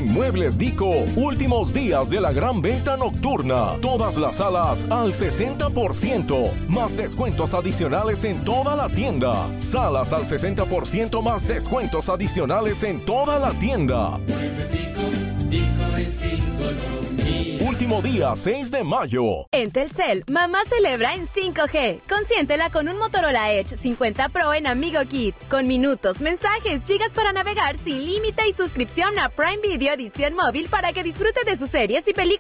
En Muebles Dico, últimos días de la gran venta nocturna. Todas las salas al 60%, más descuentos adicionales en toda la tienda. Salas al 60% más descuentos adicionales en toda la tienda. Muebles Dico, Dico es economía. Último día, 6 de mayo. En Telcel, mamá celebra en 5G. Consiéntela con un Motorola Edge 50 Pro en Amigo Kit. Con minutos, mensajes, gigas para navegar sin límite y suscripción a Prime Video Edición Móvil para que disfrute de sus series y películas